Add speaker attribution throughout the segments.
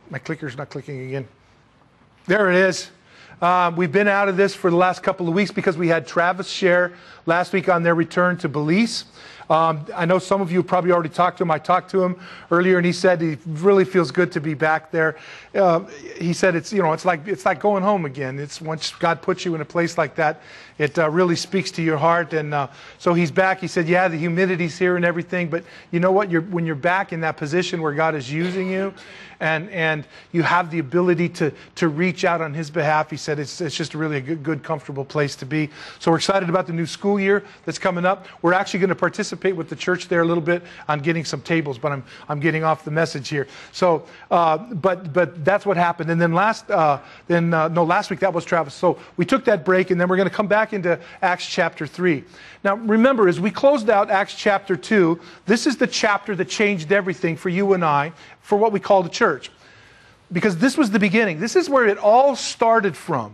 Speaker 1: My clicker's not clicking again. There it is. We've been out of this for the last couple of weeks because we had Travis share last week on their return to Belize. I know some of you probably already talked to him. I talked to him earlier, and he said he really feels good to be back there. He said it's like going home again. It's once God puts you in a place like that, it really speaks to your heart. And so he's back. He said, yeah, the humidity's here and everything, but you know what? When you're back in that position where God is using you, and you have the ability to reach out on His behalf, he said it's just really a good, comfortable place to be. So we're excited about the new school year that's coming up. We're actually going to participate with the church there a little bit on getting some tables, but I'm getting off the message here. So, but that's what happened. And then last week that was Travis. So we took that break, and then we're going to come back into Acts chapter 3. Now remember, as we closed out Acts chapter 2, this is the chapter that changed everything for you and I, for what we call the church. Because this was the beginning. This is where it all started from.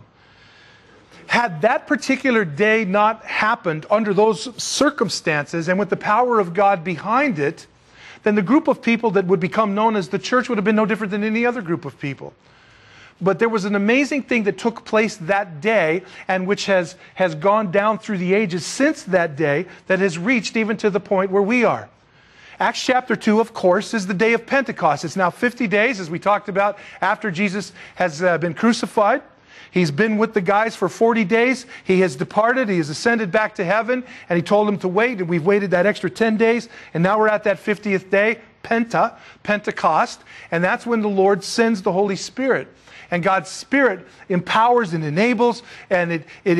Speaker 1: Had that particular day not happened under those circumstances and with the power of God behind it, then the group of people that would become known as the church would have been no different than any other group of people. But there was an amazing thing that took place that day, and which has gone down through the ages since that day, that has reached even to the point where we are. Acts chapter 2, of course, is the day of Pentecost. It's now 50 days, as we talked about, after Jesus has been crucified. He's been with the guys for 40 days. He has departed. He has ascended back to heaven, and He told them to wait, and we've waited that extra 10 days, and now we're at that 50th day, Pentecost, and that's when the Lord sends the Holy Spirit. And God's Spirit empowers and enables, and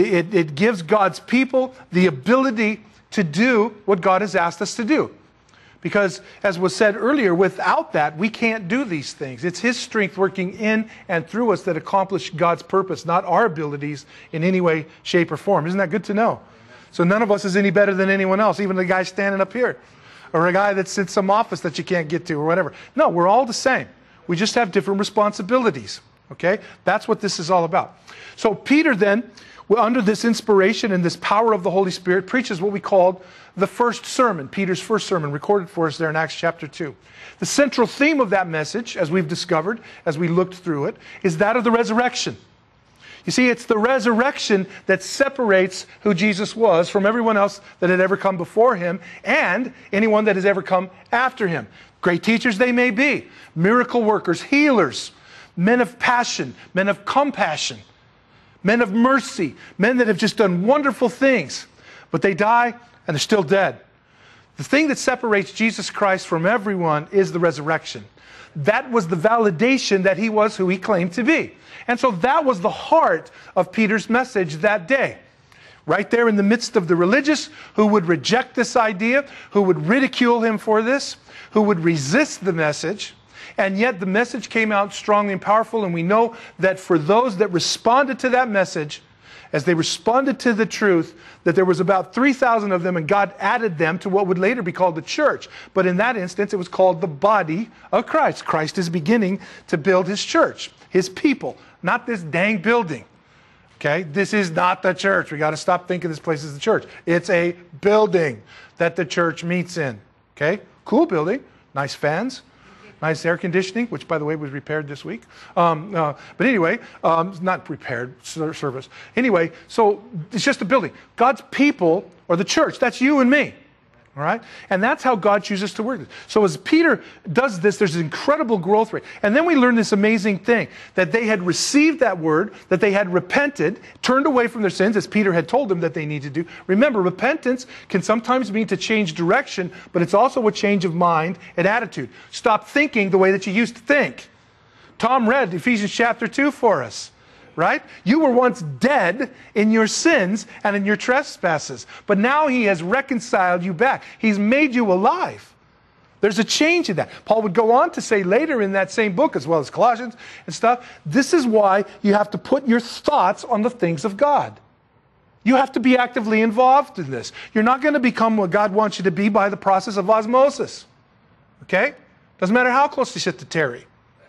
Speaker 1: it gives God's people the ability to do what God has asked us to do. Because, as was said earlier, without that, we can't do these things. It's His strength working in and through us that accomplish God's purpose, not our abilities in any way, shape, or form. Isn't that good to know? Amen. So none of us is any better than anyone else, even the guy standing up here, or a guy that's in some office that you can't get to, or whatever. No, we're all the same. We just have different responsibilities. Okay? That's what this is all about. So Peter then, under this inspiration and this power of the Holy Spirit, preaches what we called the first sermon, Peter's first sermon, recorded for us there in Acts chapter 2. The central theme of that message, as we've discovered, as we looked through it, is that of the resurrection. You see, it's the resurrection that separates who Jesus was from everyone else that had ever come before Him and anyone that has ever come after Him. Great teachers they may be, miracle workers, healers, men of passion, men of compassion, men of mercy, men that have just done wonderful things, but they die and they're still dead. The thing that separates Jesus Christ from everyone is the resurrection. That was the validation that He was who He claimed to be. And so that was the heart of Peter's message that day. Right there in the midst of the religious who would reject this idea, who would ridicule Him for this, who would resist the message. And yet the message came out strongly and powerful, and we know that for those that responded to that message, as they responded to the truth, that there was about 3,000 of them, and God added them to what would later be called the church. But in that instance, it was called the body of Christ. Christ is beginning to build His church, His people, not this dang building. Okay? This is not the church. We got to stop thinking this place is the church. It's a building that the church meets in. Okay? Cool building, nice fans, nice air conditioning, which, by the way, was repaired this week. But anyway, not repaired, service. Anyway, so it's just a building. God's people, or the church, that's you and me. All right? And that's how God chooses to work. So as Peter does this, there's an incredible growth rate. And then we learn this amazing thing, that they had received that word, that they had repented, turned away from their sins, as Peter had told them that they need to do. Remember, repentance can sometimes mean to change direction, but it's also a change of mind and attitude. Stop thinking the way that you used to think. Tom read Ephesians chapter 2 for us. Right? You were once dead in your sins and in your trespasses, but now He has reconciled you back. He's made you alive. There's a change in that. Paul would go on to say later in that same book, as well as Colossians and stuff, this is why you have to put your thoughts on the things of God. You have to be actively involved in this. You're not going to become what God wants you to be by the process of osmosis. Okay? Doesn't matter how close you sit to Terry.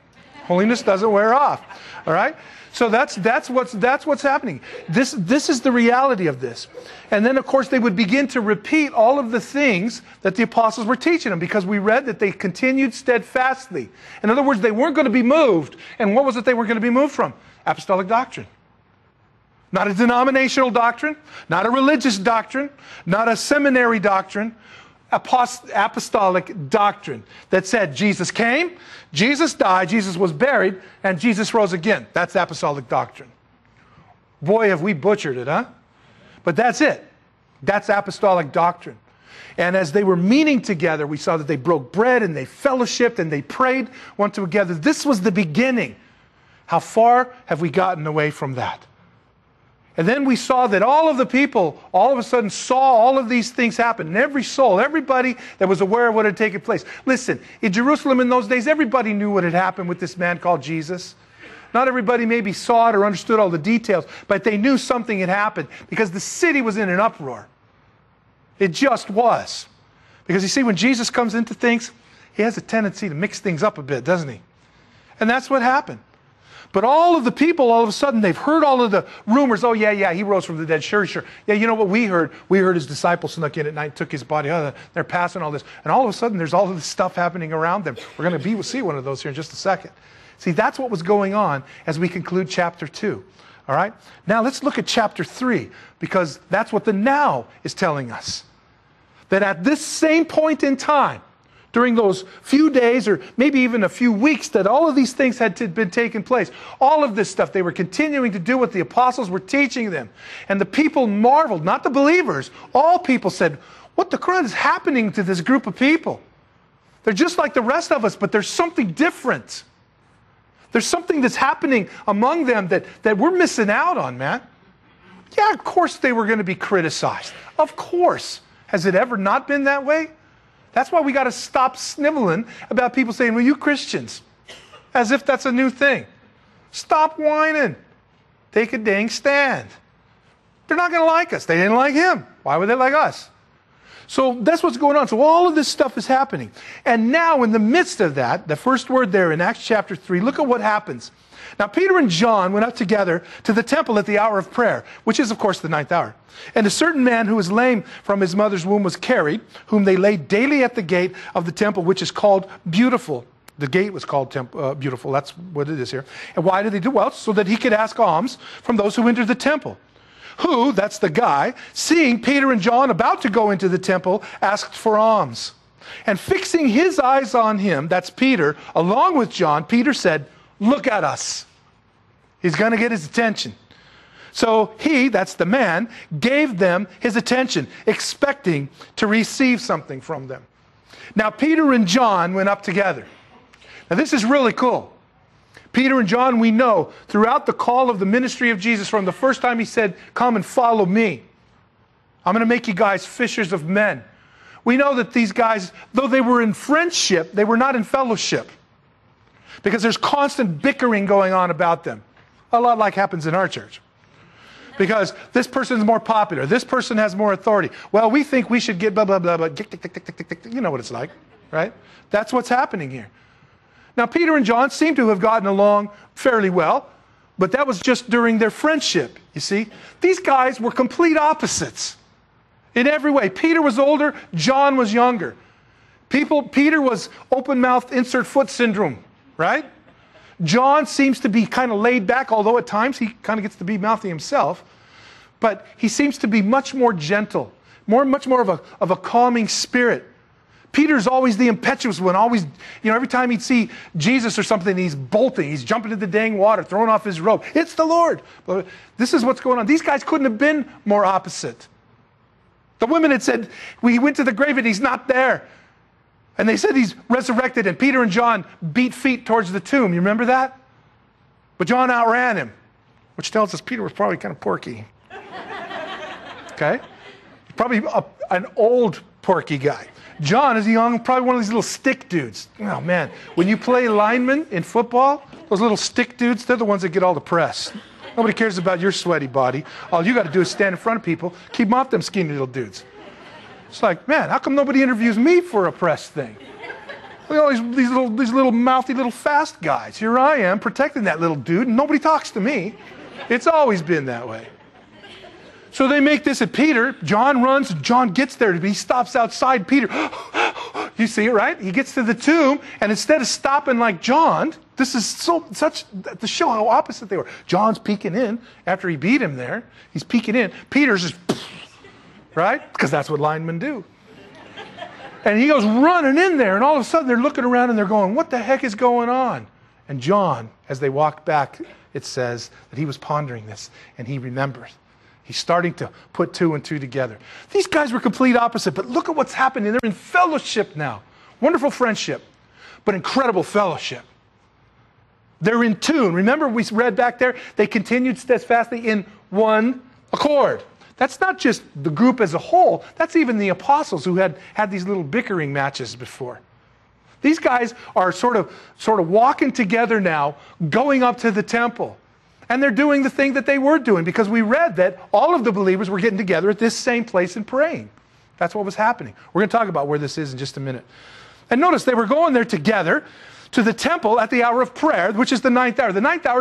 Speaker 1: Holiness doesn't wear off. All right? So that's what's happening. This is the reality of this. And then, of course, they would begin to repeat all of the things that the apostles were teaching them, because we read that they continued steadfastly. In other words, they weren't going to be moved. And what was it they were going to be moved from? Apostolic doctrine. Not a denominational doctrine, not a religious doctrine, not a seminary doctrine. Apostolic doctrine that said Jesus came, Jesus died, Jesus was buried, and Jesus rose again. That's apostolic doctrine. Boy, have we butchered it, huh? But that's it. That's apostolic doctrine. And as they were meeting together, we saw that they broke bread and they fellowshiped and they prayed one together. This was the beginning. How far have we gotten away from that? And then we saw that all of the people all of a sudden saw all of these things happen. And every soul, everybody that was aware of what had taken place. Listen, in Jerusalem in those days, everybody knew what had happened with this man called Jesus. Not everybody maybe saw it or understood all the details, but they knew something had happened because the city was in an uproar. It just was. Because you see, when Jesus comes into things, he has a tendency to mix things up a bit, doesn't he? And that's what happened. But all of the people, all of a sudden, they've heard all of the rumors. Oh, yeah, he rose from the dead. Sure. Yeah, you know what we heard? We heard his disciples snuck in at night and took his body. Oh, they're passing all this. And all of a sudden, there's all of this stuff happening around them. We're going to see one of those here in just a second. See, that's what was going on as we conclude chapter 2. All right? Now, let's look at chapter 3, because that's what the now is telling us. That at this same point in time, during those few days or maybe even a few weeks that all of these things had been taking place. All of this stuff, they were continuing to do what the apostles were teaching them. And the people marveled, not the believers. All people said, what the crud is happening to this group of people? They're just like the rest of us, but there's something different. There's something that's happening among them that we're missing out on, man. Yeah, of course they were going to be criticized. Of course. Has it ever not been that way? That's why we got to stop sniveling about people saying, well, you Christians, as if that's a new thing. Stop whining. Take a dang stand. They're not going to like us. They didn't like him. Why would they like us? So that's what's going on. So all of this stuff is happening. And now in the midst of that, the first word there in Acts chapter 3, look at what happens. Now Peter and John went up together to the temple at the hour of prayer, which is of course the 9th hour. And a certain man who was lame from his mother's womb was carried, whom they laid daily at the gate of the temple, which is called Beautiful. The gate was called Beautiful. That's what it is here. And why did they do? Well, so that he could ask alms from those who entered the temple. Who, that's the guy, seeing Peter and John about to go into the temple, asked for alms. And fixing his eyes on him, that's Peter, along with John, Peter said, look at us. He's going to get his attention. So he, that's the man, gave them his attention, expecting to receive something from them. Now Peter and John went up together. Now this is really cool. Peter and John, we know, throughout the call of the ministry of Jesus, from the first time he said, come and follow me. I'm going to make you guys fishers of men. We know that these guys, though they were in friendship, they were not in fellowship. Because there's constant bickering going on about them. A lot like happens in our church. Because this person's more popular. This person has more authority. Well, we think we should get blah, blah, blah, blah. You know what it's like, right? That's what's happening here. Now, Peter and John seem to have gotten along fairly well, but that was just during their friendship, you see. These guys were complete opposites in every way. Peter was older, John was younger. Peter was open-mouth, insert foot syndrome, right? John seems to be kind of laid back, although at times he kind of gets to be mouthy himself. But he seems to be much more gentle, much more of a calming spirit. Peter's always the impetuous one, always, every time he'd see Jesus or something, he's bolting, he's jumping into the dang water, throwing off his robe. It's the Lord. But this is what's going on. These guys couldn't have been more opposite. The women had said, we went to the grave and he's not there. And they said he's resurrected, and Peter and John beat feet towards the tomb. You remember that? But John outran him, which tells us Peter was probably kind of porky. Okay? Probably an old porky guy. John is young, probably one of these little stick dudes. Oh man, when you play lineman in football, those little stick dudes, they're the ones that get all the press. Nobody cares about your sweaty body. All you got to do is stand in front of people, keep them off them skinny little dudes. It's like, man, how come nobody interviews me for a press thing? Look at all these little mouthy little fast guys. Here I am protecting that little dude, and nobody talks to me. It's always been that way. So they make this at Peter. John runs. John gets there. He stops outside Peter. You see it, right? He gets to the tomb, and instead of stopping like John, this is such to show how opposite they were. John's peeking in after he beat him there. He's peeking in. Peter's just, right? Because that's what linemen do. And he goes running in there, and all of a sudden they're looking around and they're going, what the heck is going on? And John, as they walk back, it says that he was pondering this, and he remembers. He's starting to put two and two together. These guys were complete opposite, but look at what's happening. They're in fellowship now. Wonderful friendship, but incredible fellowship. They're in tune. Remember we read back there, they continued steadfastly in one accord. That's not just the group as a whole. That's even the apostles who had these little bickering matches before. These guys are sort of walking together now, going up to the temple. And they're doing the thing that they were doing, because we read that all of the believers were getting together at this same place and praying. That's what was happening. We're going to talk about where this is in just a minute. And notice they were going there together to the temple at the hour of prayer, which is the 9th hour. The 9th hour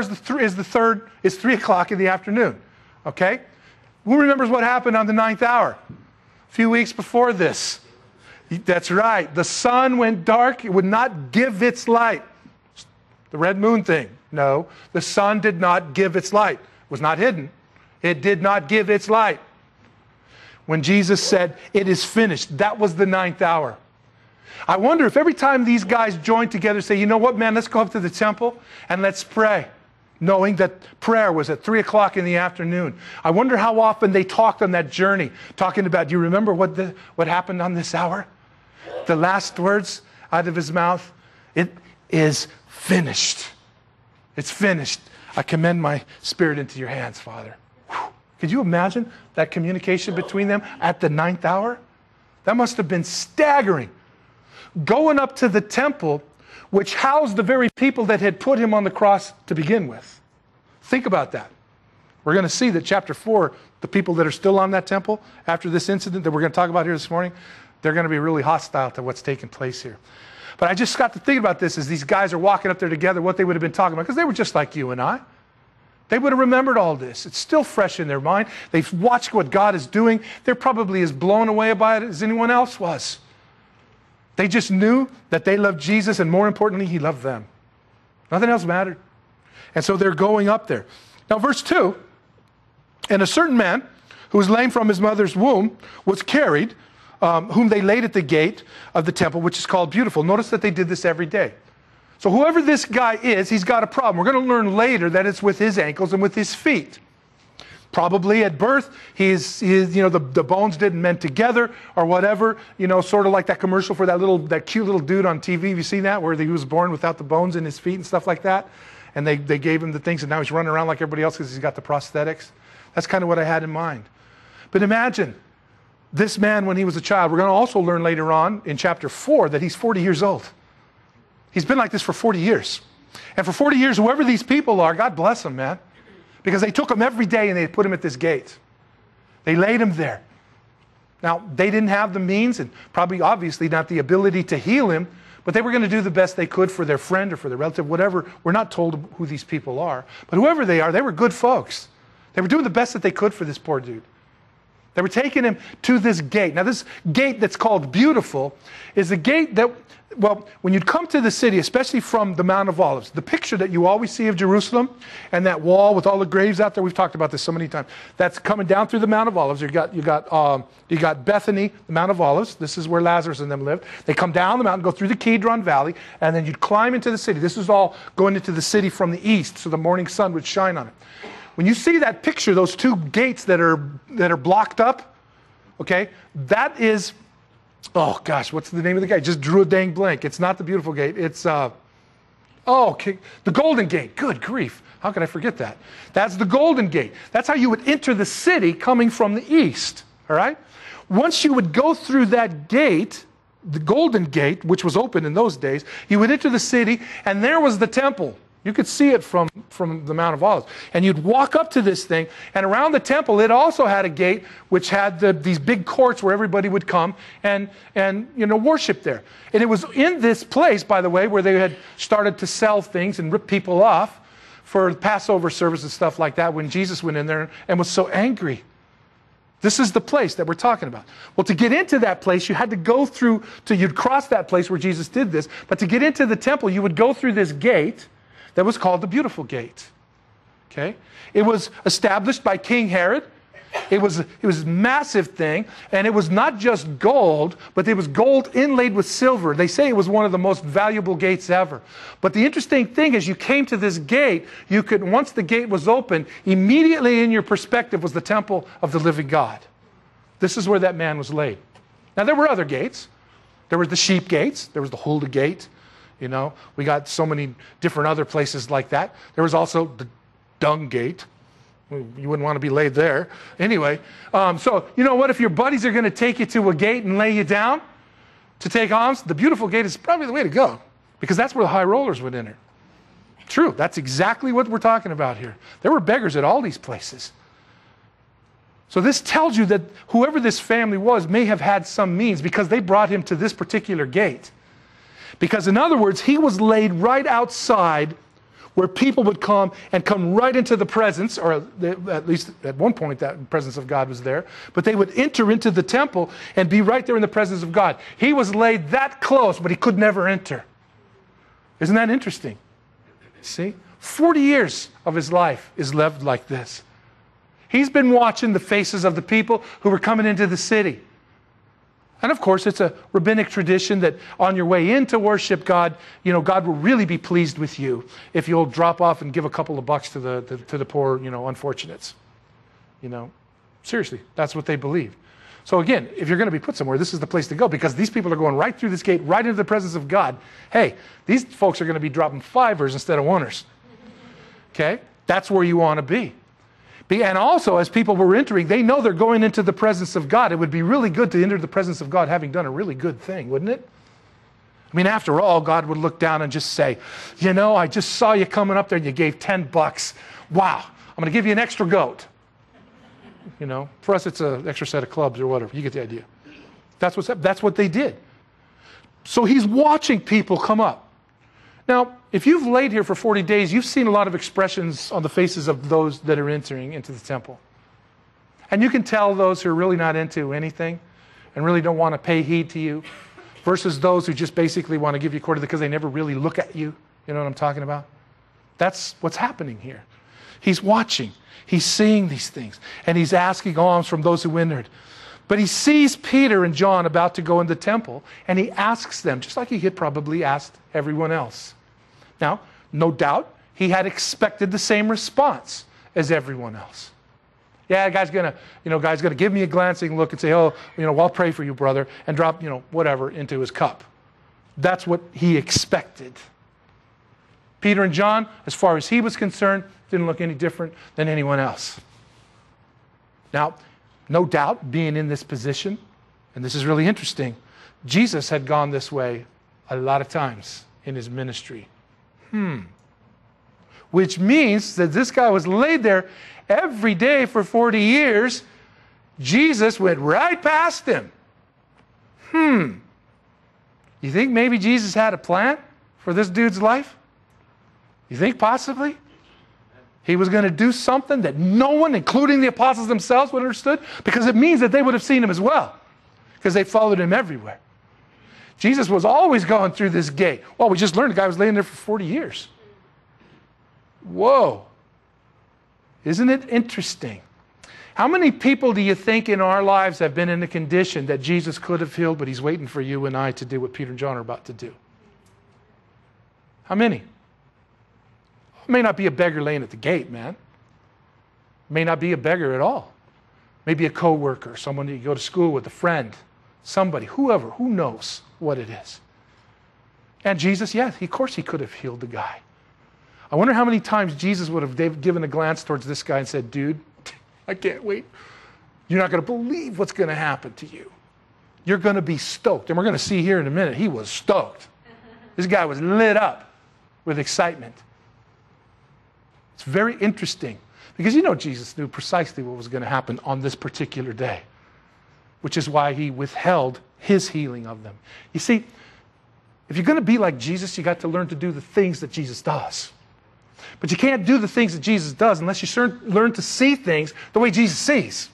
Speaker 1: is 3 o'clock in the afternoon. Okay? Who remembers what happened on the 9th hour? A few weeks before this. That's right. The sun went dark. It would not give its light. The red moon thing. No, the sun did not give its light. It was not hidden. It did not give its light. When Jesus said, it is finished, that was the 9th hour. I wonder if every time these guys joined together, say, you know what, man, let's go up to the temple and let's pray, knowing that prayer was at 3 o'clock in the afternoon. I wonder how often they talked on that journey, talking about, do you remember what happened on this hour? The last words out of his mouth, it is finished. It's finished. I commend my spirit into your hands, Father. Whew. Could you imagine that communication between them at the 9th hour? That must have been staggering. Going up to the temple, which housed the very people that had put him on the cross to begin with. Think about that. We're going to see that chapter 4, the people that are still on that temple after this incident that we're going to talk about here this morning, they're going to be really hostile to what's taking place here. But I just got to think about this as these guys are walking up there together, what they would have been talking about, because they were just like you and I. They would have remembered all this. It's still fresh in their mind. They've watched what God is doing. They're probably as blown away by it as anyone else was. They just knew that they loved Jesus, and more importantly, he loved them. Nothing else mattered. And so they're going up there. Now, verse 2, and a certain man who was lame from his mother's womb was carried, whom they laid at the gate of the temple, which is called Beautiful. Notice that they did this every day. So whoever this guy is, he's got a problem. We're going to learn later that it's with his ankles and with his feet. Probably at birth, the bones didn't mend together or whatever, sort of like that commercial for that cute little dude on TV. Have you seen that, where he was born without the bones in his feet and stuff like that? And they gave him the things, and now he's running around like everybody else because he's got the prosthetics. That's kind of what I had in mind. But imagine this man when he was a child. We're going to also learn later on in chapter 4 that he's 40 years old. He's been like this for 40 years. And for 40 years, whoever these people are, God bless them, man. Because they took him every day and they put him at this gate. They laid him there. Now, they didn't have the means and probably obviously not the ability to heal him, but they were going to do the best they could for their friend or for their relative, whatever. We're not told who these people are. But whoever they are, they were good folks. They were doing the best that they could for this poor dude. They were taking him to this gate. Now, this gate that's called Beautiful is a gate that, well, when you'd come to the city, especially from the Mount of Olives, the picture that you always see of Jerusalem and that wall with all the graves out there, we've talked about this so many times, that's coming down through the Mount of Olives. You got Bethany, the Mount of Olives. This is where Lazarus and them lived. They come down the mountain, go through the Kidron Valley, and then you'd climb into the city. This is all going into the city from the east, so the morning sun would shine on it. When you see that picture, those two gates that are blocked up, okay, that is, oh gosh, what's the name of the gate? Just drew a dang blank. It's not the Beautiful Gate. It's, the Golden Gate. Good grief. How could I forget that? That's the Golden Gate. That's how you would enter the city coming from the east, all right? Once you would go through that gate, the Golden Gate, which was open in those days, you would enter the city, and there was the temple. You could see it from the Mount of Olives. And you'd walk up to this thing, and around the temple, it also had a gate which had these big courts where everybody would come and worship there. And it was in this place, by the way, where they had started to sell things and rip people off for Passover service and stuff like that when Jesus went in there and was so angry. This is the place that we're talking about. Well, to get into that place, you had to go through, you'd cross that place where Jesus did this, but to get into the temple, you would go through this gate that was called the Beautiful Gate. Okay? It was established by King Herod. It was a massive thing, and it was not just gold, but it was gold inlaid with silver. They say it was one of the most valuable gates ever. But the interesting thing is you came to this gate, you could, once the gate was open, immediately in your perspective was the temple of the living God. This is where that man was laid. Now there were other gates. There were the sheep gates. There was the Huldah Gate. You know, we got so many different other places like that. There was also the Dung Gate. You wouldn't want to be laid there. Anyway, so you know what? If your buddies are going to take you to a gate and lay you down to take alms, the Beautiful Gate is probably the way to go, because that's where the high rollers would enter. True, that's exactly what we're talking about here. There were beggars at all these places. So this tells you that whoever this family was may have had some means, because they brought him to this particular gate. Because in other words, he was laid right outside where people would come and come right into the presence, or at least at one point that presence of God was there, but they would enter into the temple and be right there in the presence of God. He was laid that close, but he could never enter. Isn't that interesting? See? 40 years of his life is lived like this. He's been watching the faces of the people who were coming into the city. And of course, it's a rabbinic tradition that on your way in to worship God, you know, God will really be pleased with you if you'll drop off and give a couple of bucks to the poor, you know, unfortunates. You know, seriously, that's what they believe. So again, if you're going to be put somewhere, this is the place to go, because these people are going right through this gate, right into the presence of God. Hey, these folks are going to be dropping fivers instead of oners. Okay? That's where you want to be. And also, as people were entering, they know they're going into the presence of God. It would be really good to enter the presence of God having done a really good thing, wouldn't it? I mean, after all, God would look down and just say, you know, I just saw you coming up there and you gave 10 bucks. Wow, I'm going to give you an extra goat. You know, for us, it's an extra set of clubs or whatever. You get the idea. That's what they did. So he's watching people come up. Now, if you've laid here for 40 days, you've seen a lot of expressions on the faces of those that are entering into the temple. And you can tell those who are really not into anything and really don't want to pay heed to you versus those who just basically want to give you quarter because they never really look at you. You know what I'm talking about? That's what's happening here. He's watching. He's seeing these things. And he's asking alms from those who entered. But he sees Peter and John about to go in the temple, and he asks them, just like he had probably asked everyone else. Now, no doubt, he had expected the same response as everyone else. Yeah, guy's gonna give me a glancing look and say, oh, you know, well, I'll pray for you, brother, and drop, you know, whatever into his cup. That's what he expected. Peter and John, as far as he was concerned, didn't look any different than anyone else. Now, no doubt, being in this position, and this is really interesting, Jesus had gone this way a lot of times in his ministry. Which means that this guy was laid there every day for 40 years. Jesus went right past him. You think maybe Jesus had a plan for this dude's life? You think possibly? He was going to do something that no one, including the apostles themselves, would have understood, because it means that they would have seen him as well, because they followed him everywhere. Jesus was always going through this gate. Well, we just learned the guy was laying there for 40 years. Whoa. Isn't it interesting? How many people do you think in our lives have been in a condition that Jesus could have healed, but he's waiting for you and I to do what Peter and John are about to do? How many? It may not be a beggar laying at the gate, man. It may not be a beggar at all. Maybe a coworker, someone you go to school with, a friend, somebody, whoever, who knows what it is. And Jesus, yes, of course he could have healed the guy. I wonder how many times Jesus would have given a glance towards this guy and said, dude, I can't wait. You're not going to believe what's going to happen to you. You're going to be stoked. And we're going to see here in a minute, he was stoked. This guy was lit up with excitement. It's very interesting because you know Jesus knew precisely what was going to happen on this particular day, which is why he withheld his healing of them. You see, if you're going to be like Jesus, you got to learn to do the things that Jesus does. But you can't do the things that Jesus does unless you learn to see things the way Jesus sees.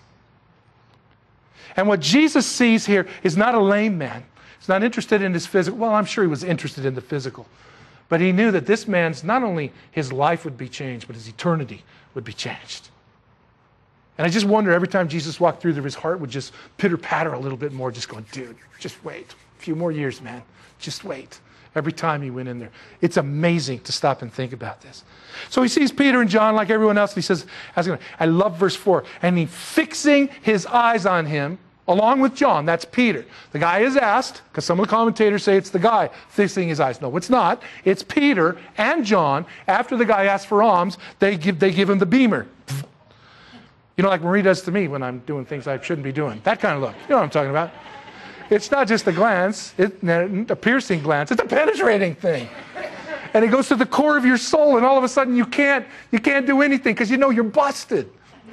Speaker 1: And what Jesus sees here is not a lame man. He's not interested in his physical. Well, I'm sure he was interested in the physical. But he knew that this man's, not only his life would be changed, but his eternity would be changed. And I just wonder every time Jesus walked through there, his heart would just pitter-patter a little bit more, just going, dude, just wait. A few more years, man. Just wait. Every time he went in there. It's amazing to stop and think about this. So he sees Peter and John like everyone else, and he says, I love verse 4, and he fixing his eyes on him, along with John, that's Peter. The guy is asked, because some of the commentators say it's the guy fixing his eyes. No, it's not. It's Peter and John. After the guy asks for alms, they give him the beamer. You know, like Marie does to me when I'm doing things I shouldn't be doing. That kind of look. You know what I'm talking about. It's not just a glance, a piercing glance. It's a penetrating thing. And it goes to the core of your soul, and all of a sudden you can't do anything because you know you're busted.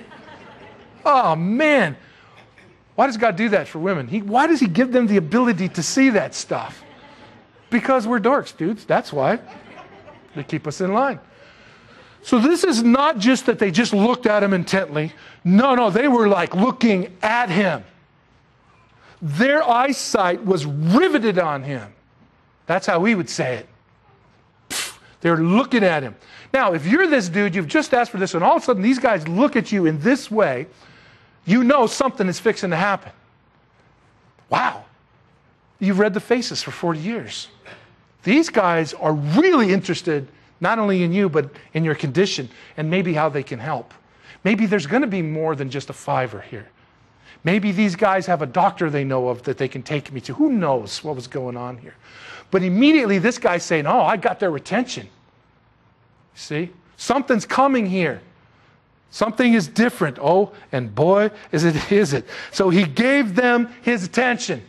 Speaker 1: Oh, man. Why does God do that for women? Why does he give them the ability to see that stuff? Because we're dorks, dudes. That's why. They keep us in line. So this is not just that they just looked at him intently. No, they were like looking at him. Their eyesight was riveted on him. That's how we would say it. They're looking at him. Now, if you're this dude, you've just asked for this, and all of a sudden these guys look at you in this way, you know something is fixing to happen. Wow. You've read the faces for 40 years. These guys are really interested not only in you, but in your condition and maybe how they can help. Maybe there's going to be more than just a $5 here. Maybe these guys have a doctor they know of that they can take me to. Who knows what was going on here? But immediately this guy's saying, oh, I got their attention. See? Something's coming here. Something is different. Oh, and boy, is it. So he gave them his attention.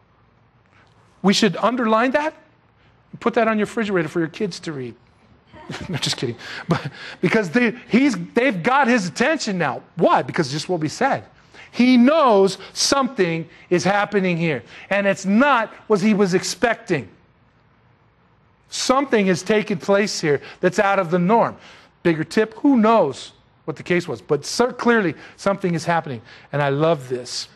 Speaker 1: We should underline that. Put that on your refrigerator for your kids to read. No, just kidding. But because they've got his attention now. Why? Because just what we said. He knows something is happening here. And it's not what he was expecting. Something has taken place here that's out of the norm. Bigger tip, who knows what the case was. But clearly something is happening. And I love this.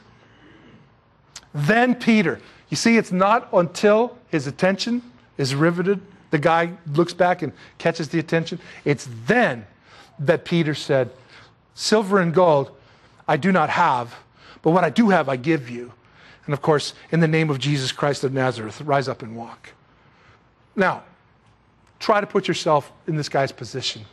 Speaker 1: Then Peter. You see, it's not until his attention is riveted, the guy looks back and catches the attention. It's then that Peter said, silver and gold I do not have, but what I do have I give you. And of course, in the name of Jesus Christ of Nazareth, rise up and walk. Now, try to put yourself in this guy's position.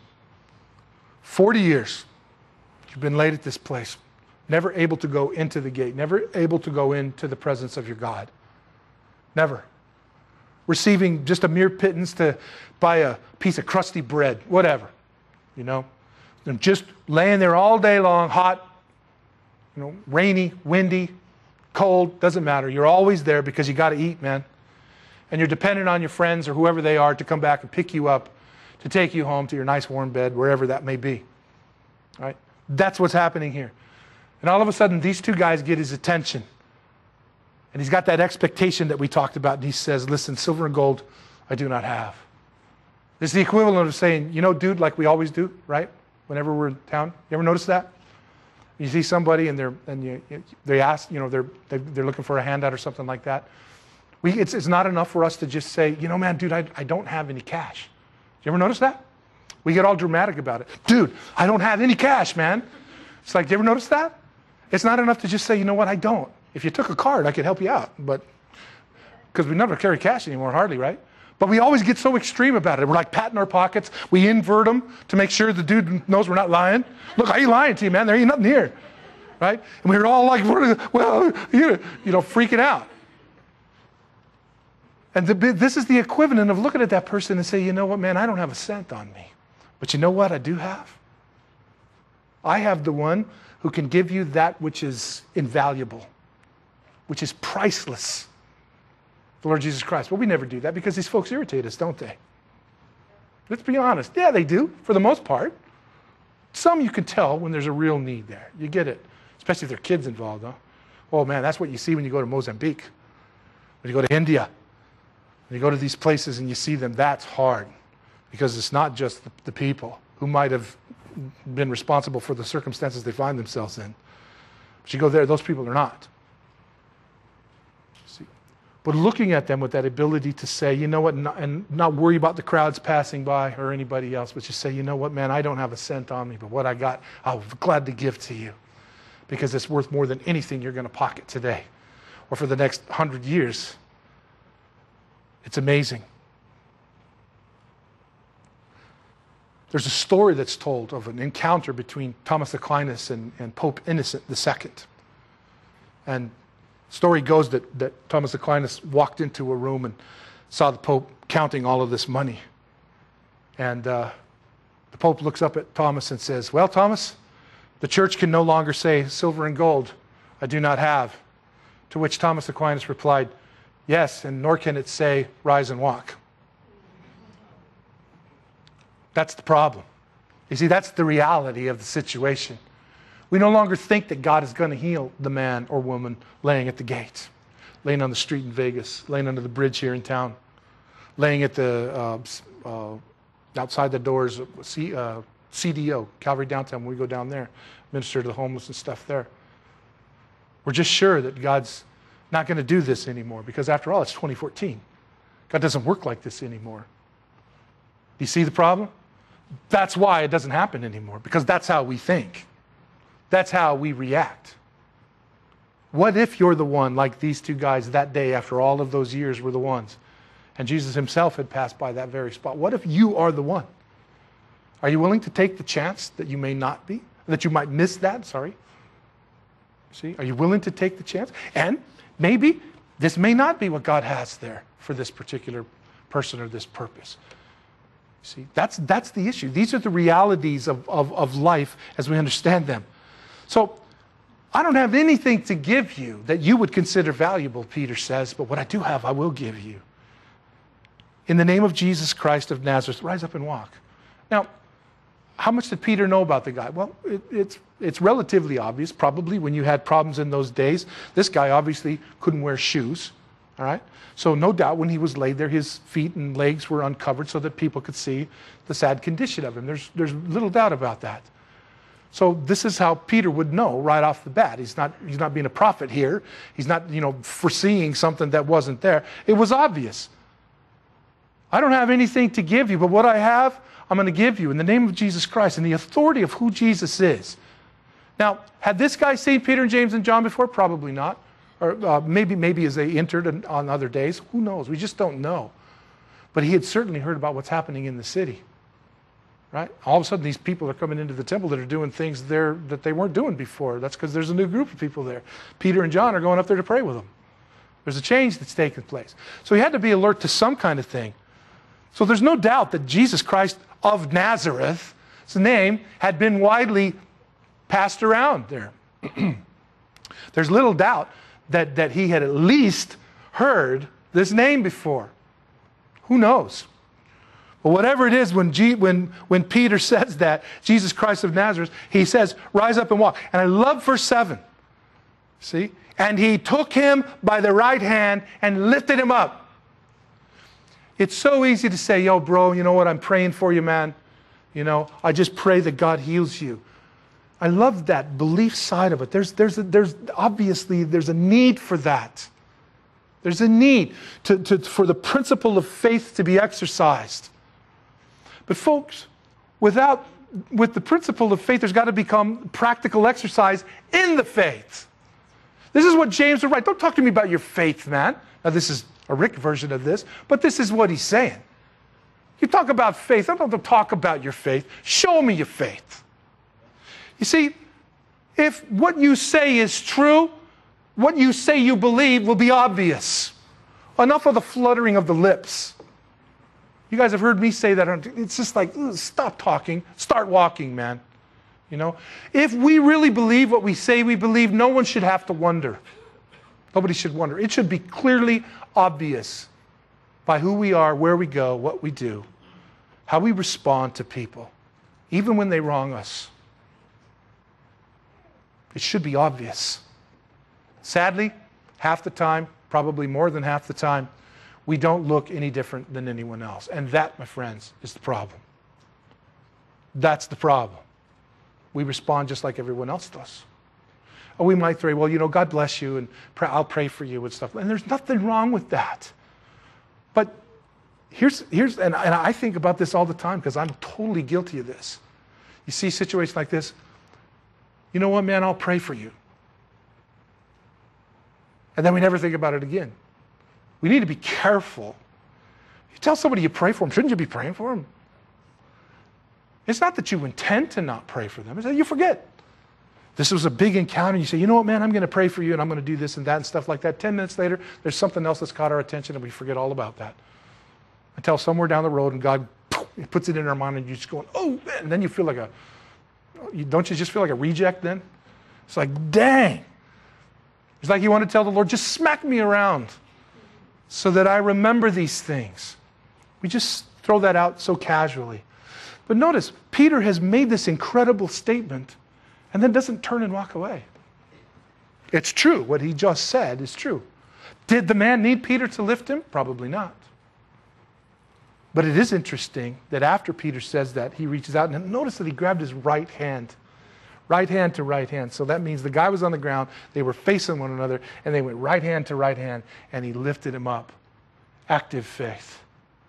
Speaker 1: 40 years, you've been laid at this place, never able to go into the gate, never able to go into the presence of your God. Never. Receiving just a mere pittance to buy a piece of crusty bread, whatever, you know. And just laying there all day long, hot, you know, rainy, windy, cold, doesn't matter. You're always there because you got to eat, man. And you're dependent on your friends or whoever they are to come back and pick you up, to take you home to your nice warm bed, wherever that may be. All right? That's what's happening here. And all of a sudden, these two guys get his attention. And he's got that expectation that we talked about, and he says, listen, silver and gold I do not have. This is the equivalent of saying, you know, dude, like we always do, right? Whenever we're in town. You ever notice that? You see somebody and they ask, you know, they're looking for a handout or something like that. It's not enough for us to just say, you know, man, dude, I don't have any cash. You ever notice that? We get all dramatic about it. Dude, I don't have any cash, man. It's like, do you ever notice that? It's not enough to just say, you know what, I don't. If you took a card, I could help you out, but because we never carry cash anymore, hardly, right? But we always get so extreme about it. We're like patting our pockets. We invert them to make sure the dude knows we're not lying. Look, I ain't lying to you, man. There ain't nothing here, right? And we're all like, well, you know, freaking out. And this is the equivalent of looking at that person and say, you know what, man, I don't have a cent on me. But you know what I do have? I have the one who can give you that which is invaluable, which is priceless. The Lord Jesus Christ. But we never do that because these folks irritate us, don't they? Let's be honest. Yeah, they do, for the most part. Some you can tell when there's a real need there. You get it, especially if there are kids involved, huh? Oh man, that's what you see when you go to Mozambique, when you go to India, when you go to these places and you see them. That's hard, because it's not just the people who might have been responsible for the circumstances they find themselves in. But you go there, those people are not. See? But looking at them with that ability to say, you know what, and not worry about the crowds passing by or anybody else, but just say, you know what, man, I don't have a cent on me, but what I got, I'm glad to give to you, because it's worth more than anything you're going to pocket today or for the next 100 years. It's amazing. There's a story that's told of an encounter between Thomas Aquinas and Pope Innocent II. And the story goes that Thomas Aquinas walked into a room and saw the Pope counting all of this money. And the Pope looks up at Thomas and says, well, Thomas, the church can no longer say, silver and gold I do not have. To which Thomas Aquinas replied, yes, and nor can it say, rise and walk. That's the problem. You see, that's the reality of the situation. We no longer think that God is going to heal the man or woman laying at the gate, laying on the street in Vegas, laying under the bridge here in town, laying at the outside the doors of CDO, Calvary Downtown, when we go down there, minister to the homeless and stuff there. We're just sure that God's not going to do this anymore, because after all, it's 2014. God doesn't work like this anymore. Do you see the problem? That's why it doesn't happen anymore, because that's how we think. That's how we react. What if you're the one, like these two guys that day after all of those years were the ones, and Jesus himself had passed by that very spot? What if you are the one? Are you willing to take the chance that you may not be, that you might miss that? Sorry. See, are you willing to take the chance? And maybe this may not be what God has there for this particular person or this purpose. See, that's the issue. These are the realities of life as we understand them. So, I don't have anything to give you that you would consider valuable, Peter says, but what I do have, I will give you. In the name of Jesus Christ of Nazareth, rise up and walk. Now, how much did Peter know about the guy? Well, it's relatively obvious, probably, when you had problems in those days. This guy obviously couldn't wear shoes, all right? So no doubt when he was laid there, his feet and legs were uncovered so that people could see the sad condition of him. There's little doubt about that. So this is how Peter would know right off the bat. He's not being a prophet here. He's not, foreseeing something that wasn't there. It was obvious. I don't have anything to give you, but what I have, I'm going to give you in the name of Jesus Christ and the authority of who Jesus is. Now, had this guy seen Peter and James and John before? Probably not. Or maybe as they entered on other days. Who knows? We just don't know. But he had certainly heard about what's happening in the city. Right? All of a sudden, these people are coming into the temple that are doing things there that they weren't doing before. That's because there's a new group of people there. Peter and John are going up there to pray with them. There's a change that's taken place. So he had to be alert to some kind of thing. So there's no doubt that Jesus Christ of Nazareth, his name, had been widely passed around there. There's little doubt that he had at least heard this name before. Who knows? But whatever it is, when Peter says that, Jesus Christ of Nazareth, he says, rise up and walk. And I love verse 7. See? And he took him by the right hand and lifted him up. It's so easy to say, yo, bro, you know what? I'm praying for you, man. I just pray that God heals you. I love that belief side of it. There's obviously a need for that. There's a need for the principle of faith to be exercised. But folks, with the principle of faith, there's got to become practical exercise in the faith. This is what James would write. Don't talk to me about your faith, man. Now, this is a Rick version of this, but this is what he's saying. You talk about faith. I don't talk about your faith. Show me your faith. You see, if what you say is true, what you say you believe will be obvious. Enough of the fluttering of the lips. You guys have heard me say that. It's just like, stop talking, start walking, man. If we really believe what we say we believe, no one should have to wonder. Nobody should wonder. It should be clearly obvious by who we are, where we go, what we do, how we respond to people, even when they wrong us. It should be obvious. Sadly, half the time, probably more than half the time, we don't look any different than anyone else. And that, my friends, is the problem. That's the problem. We respond just like everyone else does. Or we might say, well, God bless you, and I'll pray for you and stuff. And there's nothing wrong with that. But and I think about this all the time because I'm totally guilty of this. You see situations like this, you know what, man, I'll pray for you. And then we never think about it again. We need to be careful. You tell somebody you pray for them, shouldn't you be praying for them? It's not that you intend to not pray for them. It's that you forget. This was a big encounter. You say, you know what, man, I'm going to pray for you and I'm going to do this and that and stuff like that. 10 minutes later, there's something else that's caught our attention and we forget all about that. Until somewhere down the road and God puts it in our mind and you're just going, oh, man. And then you feel like don't you just feel like a reject then? It's like, dang. It's like you want to tell the Lord, just smack me around so that I remember these things. We just throw that out so casually. But notice, Peter has made this incredible statement and then doesn't turn and walk away. It's true. What he just said is true. Did the man need Peter to lift him? Probably not. But it is interesting that after Peter says that, he reaches out and notice that he grabbed his right hand to right hand. So that means the guy was on the ground, they were facing one another, and they went right hand to right hand, and he lifted him up. Active faith.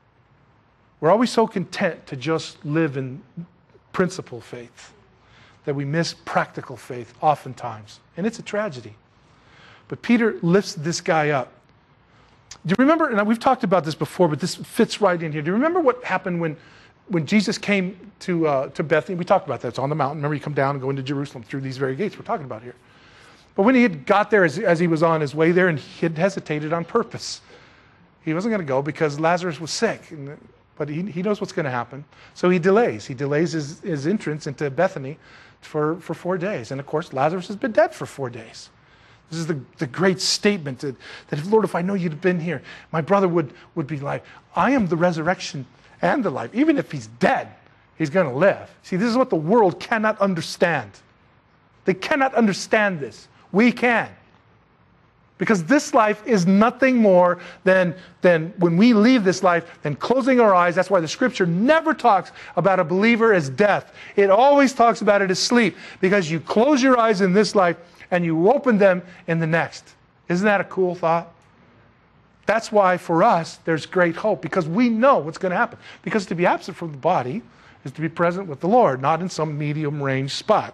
Speaker 1: We're always so content to just live in principle faith that we miss practical faith oftentimes. And it's a tragedy. But Peter lifts this guy up. Do you remember, and we've talked about this before, but this fits right in here. Do you remember what happened when Jesus came to Bethany? We talked about that. It's on the mountain. Remember, you come down and go into Jerusalem through these very gates we're talking about here. But when he had got there, as he was on his way there, and he had hesitated on purpose. He wasn't going to go because Lazarus was sick. But he knows what's going to happen. So he delays. He delays his entrance into Bethany for 4 days. And of course, Lazarus has been dead for 4 days. This is the great statement that if, Lord, if I know you'd have been here, my brother would be like, I am the resurrection and the life. Even if he's dead, he's going to live. See, this is what the world cannot understand. They cannot understand this. We can. Because this life is nothing more than when we leave this life, than closing our eyes. That's why the scripture never talks about a believer as death. It always talks about it as sleep. Because you close your eyes in this life and you open them in the next. Isn't that a cool thought? That's why for us, there's great hope. Because we know what's going to happen. Because to be absent from the body is to be present with the Lord, not in some medium range spot.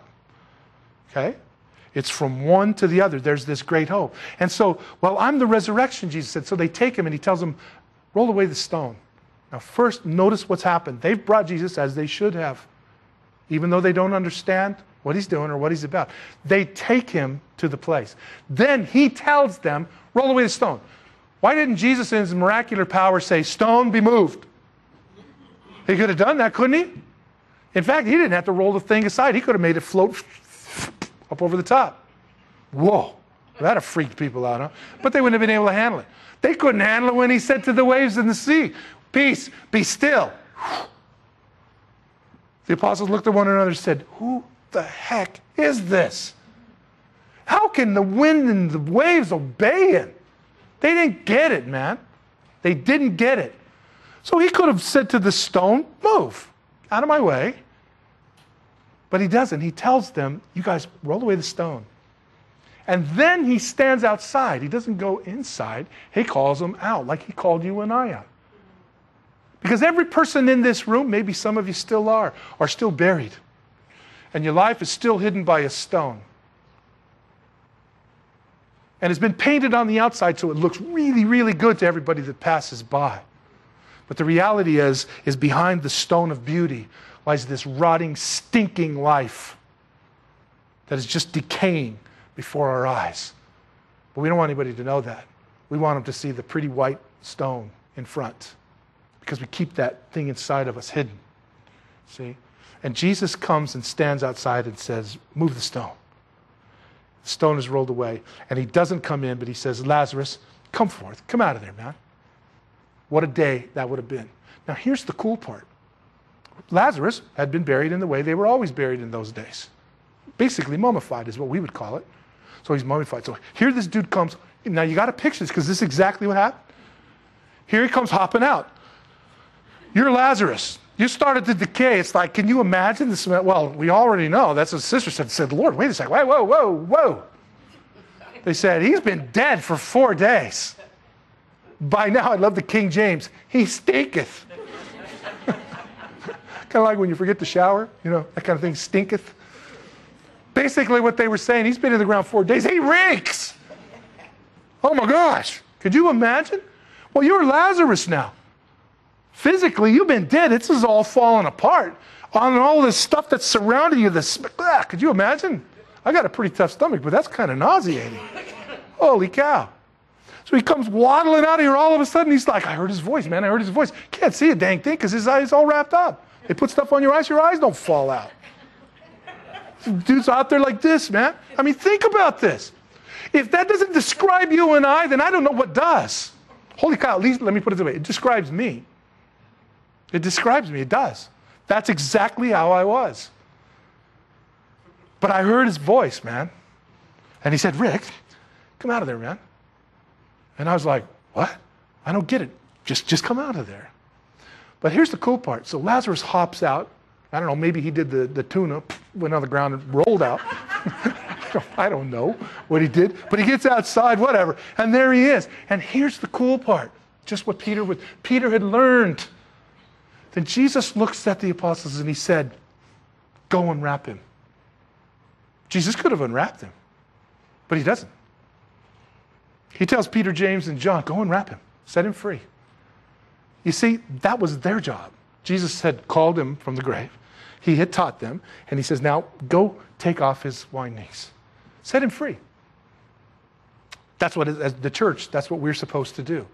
Speaker 1: Okay? It's from one to the other. There's this great hope. And so, well, I'm the resurrection, Jesus said. So they take him and he tells them, roll away the stone. Now first, notice what's happened. They've brought Jesus as they should have. Even though they don't understand what he's doing or what he's about. They take him to the place. Then he tells them, roll away the stone. Why didn't Jesus in his miraculous power say, stone, be moved? He could have done that, couldn't he? In fact, he didn't have to roll the thing aside. He could have made it float up over the top. Whoa. That'd have freaked people out, huh? But they wouldn't have been able to handle it. They couldn't handle it when he said to the waves in the sea, peace, be still. The apostles looked at one another and said, who the heck is this? How can the wind and the waves obey him? They didn't get it, man. They didn't get it. So he could have said to the stone, move out of my way. But he doesn't. He tells them, you guys roll away the stone. And then he stands outside. He doesn't go inside. He calls them out like he called you and I out. Because every person in this room, maybe some of you still are still buried. And your life is still hidden by a stone. And it's been painted on the outside so it looks really, really good to everybody that passes by. But the reality is behind the stone of beauty lies this rotting, stinking life that is just decaying before our eyes. But we don't want anybody to know that. We want them to see the pretty white stone in front because we keep that thing inside of us hidden. See? And Jesus comes and stands outside and says, move the stone. The stone is rolled away. And he doesn't come in, but he says, Lazarus, come forth. Come out of there, man. What a day that would have been. Now, here's the cool part. Lazarus had been buried in the way they were always buried in those days. basically mummified is what we would call it. So he's mummified. So here this dude comes. Now you got to picture this because this is exactly what happened. Here he comes hopping out. You're Lazarus. You started to decay. It's like, can you imagine this? Well, we already know. That's what the sister said, Lord, wait a second. Whoa, whoa, whoa. They said, he's been dead for 4 days. By now, I love the King James. He stinketh. Kind of like when you forget to shower, that kind of thing, stinketh. Basically what they were saying, he's been in the ground 4 days. He reeks. Oh my gosh. Could you imagine? Well, you're Lazarus now. Physically, you've been dead. This is all falling apart. On all this stuff that's surrounding you, could you imagine? I got a pretty tough stomach, but that's kind of nauseating. Holy cow. So he comes waddling out of here all of a sudden. He's like, I heard his voice, man. I heard his voice. Can't see a dang thing because his eyes all wrapped up. They put stuff on your eyes don't fall out. Dude's out there like this, man. I mean, think about this. If that doesn't describe you and I, then I don't know what does. Holy cow, at least let me put it this way. It describes me. It describes me. It does. That's exactly how I was. But I heard his voice, man. And he said, Rick, come out of there, man. And I was like, what? I don't get it. Just come out of there. But here's the cool part. So Lazarus hops out. I don't know, maybe he did the tuna, went on the ground and rolled out. I don't know what he did. But he gets outside, whatever. And there he is. And here's the cool part. Just what Peter had learned. Then Jesus looks at the apostles and he said, go unwrap him. Jesus could have unwrapped him, but he doesn't. He tells Peter, James, and John, go unwrap him. Set him free. You see, that was their job. Jesus had called him from the grave. He had taught them, and he says, now go take off his windings. Set him free. That's what, as the church, that's what we're supposed to do.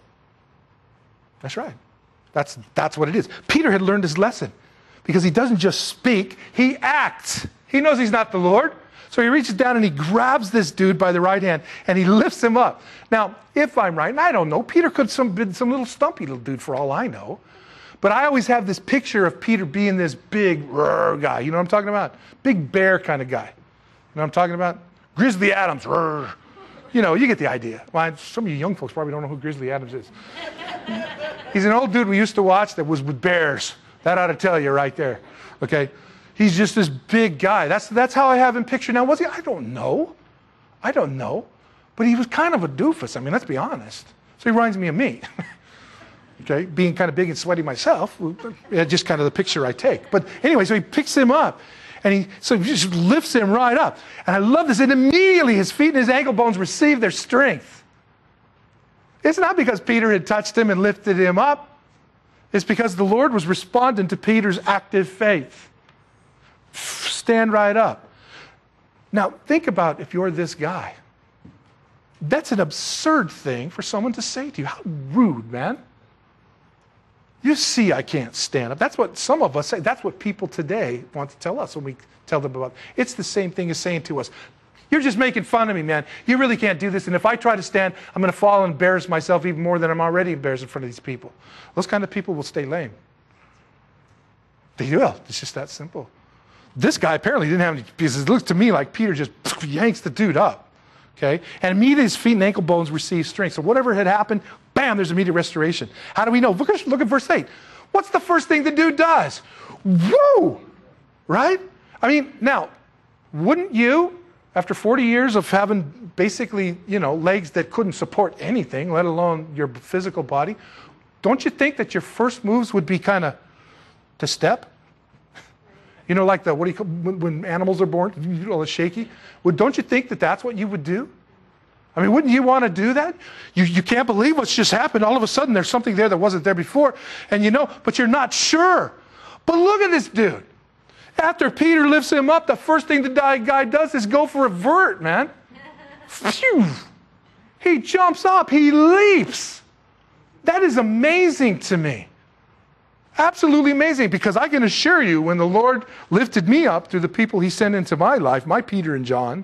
Speaker 1: That's right. That's what it is. Peter had learned his lesson because he doesn't just speak, he acts. He knows he's not the Lord. So he reaches down and he grabs this dude by the right hand and he lifts him up. Now, if I'm right, and I don't know, Peter could have been some little stumpy little dude for all I know. But I always have this picture of Peter being this big guy. You know what I'm talking about? Big bear kind of guy. You know what I'm talking about? Grizzly Adams. You get the idea. Well, some of you young folks probably don't know who Grizzly Adams is. He's an old dude we used to watch that was with bears. That ought to tell you right there. Okay? He's just this big guy. That's how I have him pictured. Now, was he? I don't know. But he was kind of a doofus. I mean, let's be honest. So he reminds me of me. Okay? Being kind of big and sweaty myself, just kind of the picture I take. But anyway, so he picks him up. And he just lifts him right up. And I love this. And immediately his feet and his ankle bones receive their strength. It's not because Peter had touched him and lifted him up. It's because the Lord was responding to Peter's active faith. Stand right up. Now, think about if you're this guy. That's an absurd thing for someone to say to you. How rude, man. You see, I can't stand up. That's what some of us say. That's what people today want to tell us when we tell them about it. It's the same thing as saying to us, you're just making fun of me, man. You really can't do this. And if I try to stand, I'm going to fall and embarrass myself even more than I'm already embarrassed in front of these people. Those kind of people will stay lame. They will. It's just that simple. This guy apparently didn't have any, because it looks to me like Peter just yanks the dude up. Okay? And immediately his feet and ankle bones receive strength. So whatever had happened, bam, there's immediate restoration. How do we know? Look at verse 8. What's the first thing the dude does? Woo! Right? I mean, now, wouldn't you, after 40 years of having basically, legs that couldn't support anything, let alone your physical body, don't you think that your first moves would be kind of to step? Like when animals are born, all shaky. Don't you think that that's what you would do? I mean, wouldn't you want to do that? You can't believe what's just happened. All of a sudden, there's something there that wasn't there before. And but you're not sure. But look at this dude. After Peter lifts him up, the first thing the guy does is go for a vert, man. Phew. He jumps up. He leaps. That is amazing to me. Absolutely amazing, because I can assure you, when the Lord lifted me up through the people he sent into my life, my Peter and John,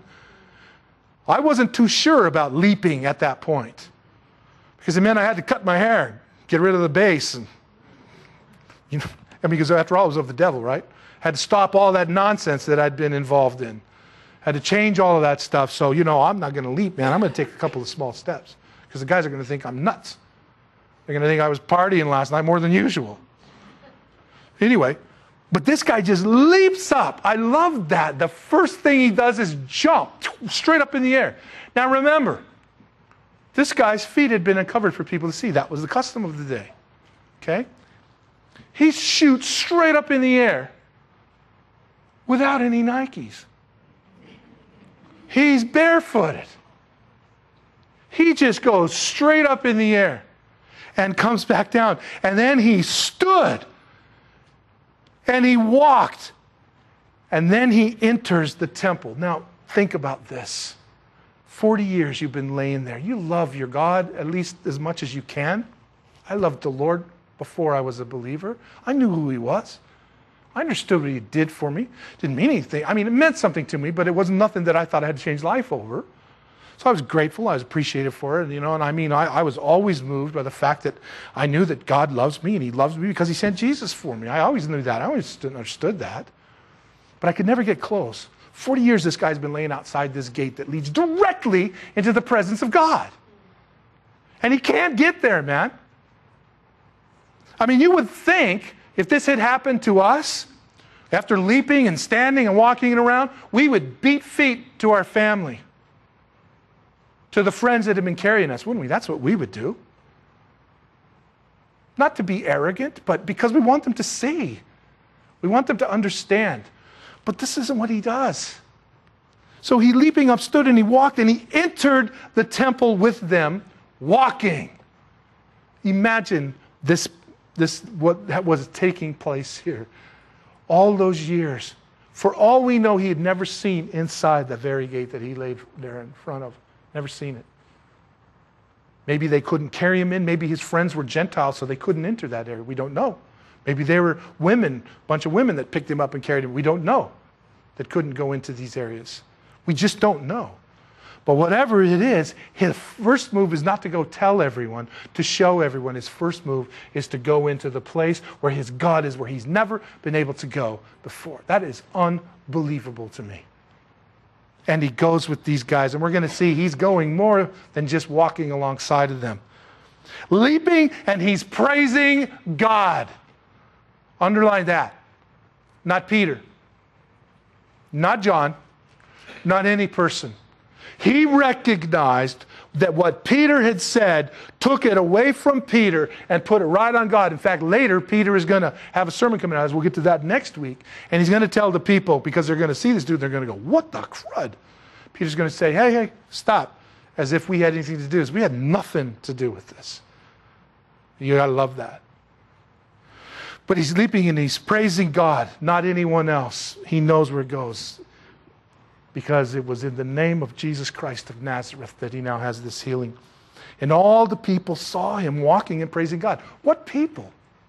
Speaker 1: I wasn't too sure about leaping at that point. Because it meant I had to cut my hair, get rid of the base. And, because after all, it was of the devil, right? Had to stop all that nonsense that I'd been involved in. Had to change all of that stuff. So, I'm not going to leap, man. I'm going to take a couple of small steps. Because the guys are going to think I'm nuts. They're going to think I was partying last night more than usual. Anyway, but this guy just leaps up. I love that. The first thing he does is jump straight up in the air. Now remember, this guy's feet had been uncovered for people to see. That was the custom of the day. Okay? He shoots straight up in the air without any Nikes. He's barefooted. He just goes straight up in the air and comes back down. And then he stood and he walked and then he enters the temple. Now, think about this. 40 years you've been laying there. You love your God at least as much as you can. I loved the Lord before I was a believer. I knew who he was. I understood what he did for me. Didn't mean anything. I mean, it meant something to me, but it wasn't nothing that I thought I had to change life over. So I was grateful. I was appreciative for it. And I was always moved by the fact that I knew that God loves me, and he loves me because he sent Jesus for me. I always knew that. I always understood that. But I could never get close. 40 years this guy's been laying outside this gate that leads directly into the presence of God. And he can't get there, man. I mean, you would think if this had happened to us, after leaping and standing and walking around, we would beat feet to our family, to the friends that have been carrying us, wouldn't we? That's what we would do. Not to be arrogant, but because we want them to see. We want them to understand. But this isn't what he does. So he leaping up stood and he walked and he entered the temple with them, walking. Imagine this what was taking place here. All those years. For all we know, he had never seen inside the very gate that he laid there in front of. Never seen it. Maybe they couldn't carry him in. Maybe his friends were Gentiles, so they couldn't enter that area. We don't know. Maybe they were women, a bunch of women that picked him up and carried him. We don't know. That couldn't go into these areas. We just don't know. But whatever it is, his first move is not to go tell everyone, to show everyone. His first move is to go into the place where his God is, where he's never been able to go before. That is unbelievable to me. And he goes with these guys, and we're going to see he's going more than just walking alongside of them. Leaping, and he's praising God. Underline that. Not Peter. Not John. Not any person. He recognized that what Peter had said took it away from Peter and put it right on God. In fact, later, Peter is going to have a sermon coming out. We'll get to that next week. And he's going to tell the people, because they're going to see this dude, they're going to go, what the crud? Peter's going to say, hey, stop. As if we had anything to do with this. We had nothing to do with this. You got to love that. But he's leaping and he's praising God, not anyone else. He knows where it goes. Because it was in the name of Jesus Christ of Nazareth that he now has this healing. And all the people saw him walking and praising God. What people?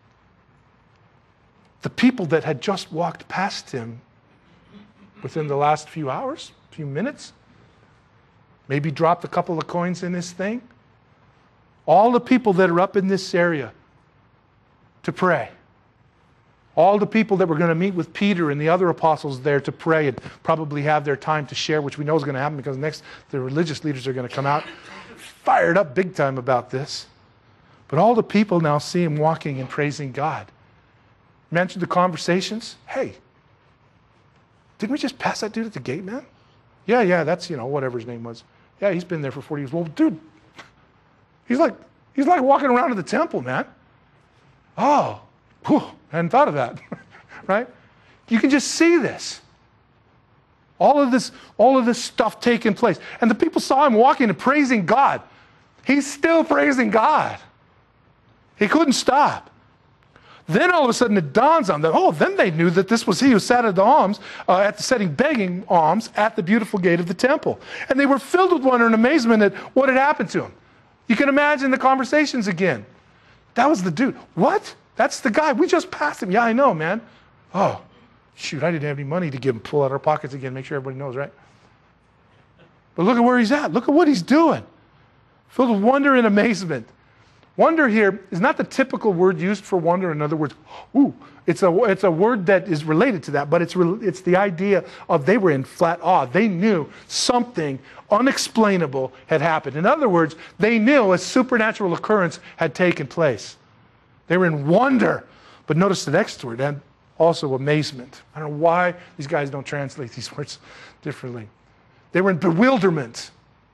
Speaker 1: The people that had just walked past him within the last few hours, few minutes. Maybe dropped a couple of coins in his thing. All the people that are up in this area to pray. All the people that were going to meet with Peter and the other apostles there to pray and probably have their time to share, which we know is going to happen because next the religious leaders are going to come out fired up big time about this. But all the people now see him walking and praising God. Mention the conversations. Hey, didn't we just pass that dude at the gate, man? Yeah, that's, whatever his name was. Yeah, he's been there for 40 years. Well, dude, he's like walking around in the temple, man. Oh, whew, I hadn't thought of that, right? You can just see this. All of this stuff taking place. And the people saw him walking and praising God. He's still praising God. He couldn't stop. Then all of a sudden it dawns on them. Oh, then they knew that this was he who sat at the alms, begging alms at the beautiful gate of the temple. And they were filled with wonder and amazement at what had happened to him. You can imagine the conversations again. That was the dude. What? That's the guy. We just passed him. Yeah, I know, man. Oh, shoot, I didn't have any money to give him. Pull out our pockets again, make sure everybody knows, right? But look at where he's at. Look at what he's doing. Filled with wonder and amazement. Wonder here is not the typical word used for wonder. In other words, ooh, it's a word that is related to that, but it's the idea of they were in flat awe. They knew something unexplainable had happened. In other words, they knew a supernatural occurrence had taken place. They were in wonder. But notice the next word, and also amazement. I don't know why these guys don't translate these words differently. They were in bewilderment.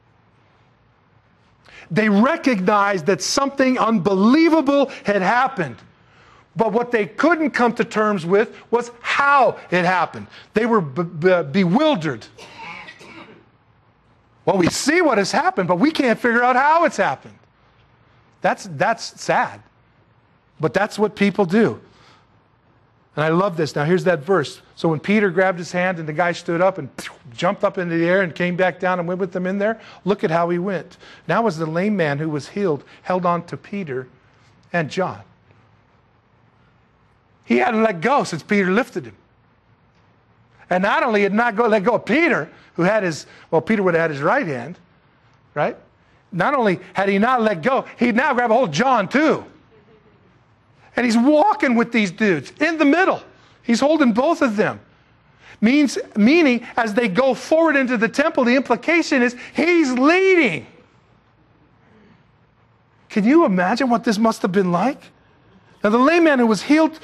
Speaker 1: They recognized that something unbelievable had happened. But what they couldn't come to terms with was how it happened. They were bewildered. Well, we see what has happened, but we can't figure out how it's happened. That's sad. But that's what people do. And I love this. Now here's that verse. So when Peter grabbed his hand and the guy stood up and jumped up into the air and came back down and went with them in there, look at how he went. Now was the lame man who was healed held on to Peter and John. He hadn't let go since Peter lifted him. And not only had not let go of Peter, who had Peter would have had his right hand, right? Not only had he not let go, he'd now grab a hold of John too. And he's walking with these dudes in the middle. He's holding both of them. Meaning, as they go forward into the temple, the implication is he's leading. Can you imagine what this must have been like? Now, the lame man who was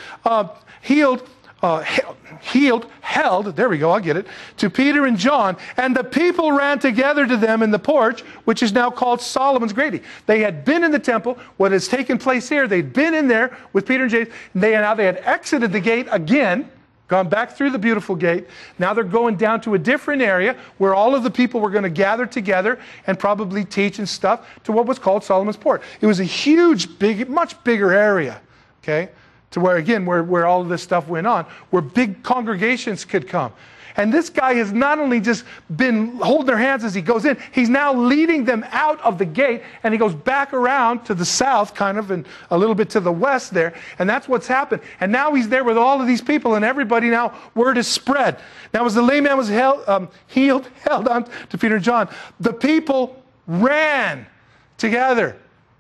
Speaker 1: held, there we go, I'll get it, to Peter and John, and the people ran together to them in the porch, which is now called Solomon's Gate. They had been in the temple. What has taken place here, they'd been in there with Peter and James, and now they had exited the gate again, gone back through the beautiful gate. Now they're going down to a different area where all of the people were going to gather together and probably teach and stuff to what was called Solomon's Porch. It was a huge, much bigger area, okay? To where, again, where all of this stuff went on, where big congregations could come. And this guy has not only just been holding their hands as he goes in, he's now leading them out of the gate, and he goes back around to the south, kind of, and a little bit to the west there, and that's what's happened. And now he's there with all of these people, and everybody now, word is spread. Now as the lame man was held on to Peter and John, the people ran together.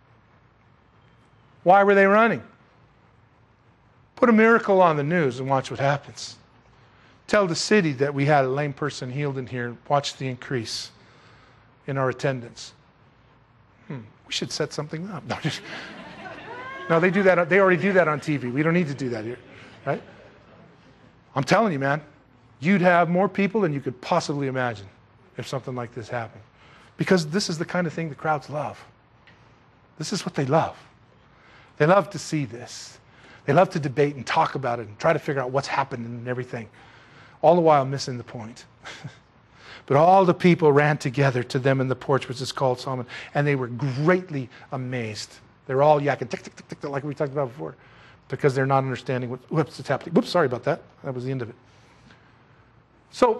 Speaker 1: Why were they running? Put a miracle on the news and watch what happens. Tell the city that we had a lame person healed in here. Watch the increase in our attendance. We should set something up. No, they do that. They already do that on TV. We don't need to do that here, right? I'm telling you, man, you'd have more people than you could possibly imagine if something like this happened. Because this is the kind of thing the crowds love. This is what they love. They love to see this. They love to debate and talk about it and try to figure out what's happened and everything. All the while missing the point. But all the people ran together to them in the porch, which is called Solomon, and they were greatly amazed. They're all yakking, tick, tick, tick, tick, like we talked about before, because they're not understanding what's happening. Whoops, sorry about that. That was the end of it. So,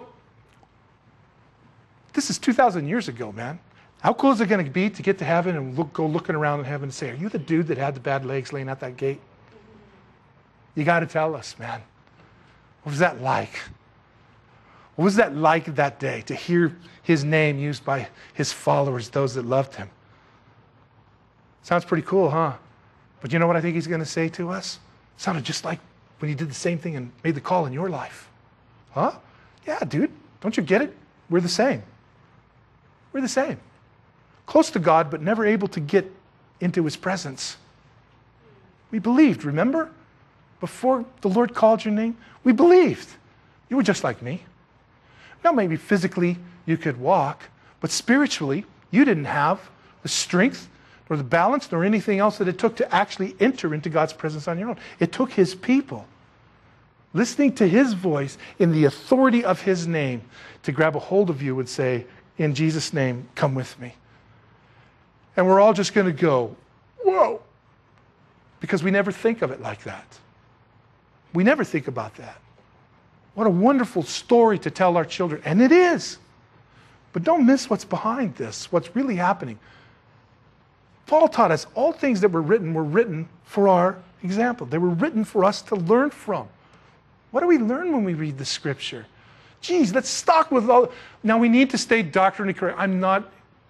Speaker 1: this is 2,000 years ago, man. How cool is it going to be to get to heaven and go looking around in heaven and say, are you the dude that had the bad legs laying at that gate? You got to tell us, man. What was that like? What was that like that day to hear his name used by his followers, those that loved him? Sounds pretty cool, huh? But you know what I think he's going to say to us? It sounded just like when he did the same thing and made the call in your life. Huh? Yeah, dude. Don't you get it? We're the same. We're the same. Close to God, but never able to get into his presence. We believed, remember? Before the Lord called your name, we believed. You were just like me. Now maybe physically you could walk, but spiritually you didn't have the strength nor the balance nor anything else that it took to actually enter into God's presence on your own. It took his people listening to his voice in the authority of his name to grab a hold of you and say, in Jesus' name, come with me. And we're all just going to go, whoa, because we never think of it like that. We never think about that. What a wonderful story to tell our children. And it is. But don't miss what's behind this, what's really happening. Paul taught us all things that were written for our example. They were written for us to learn from. What do we learn when we read the scripture? Geez, let's stop with all. Now we need to stay doctrinally correct. I'm not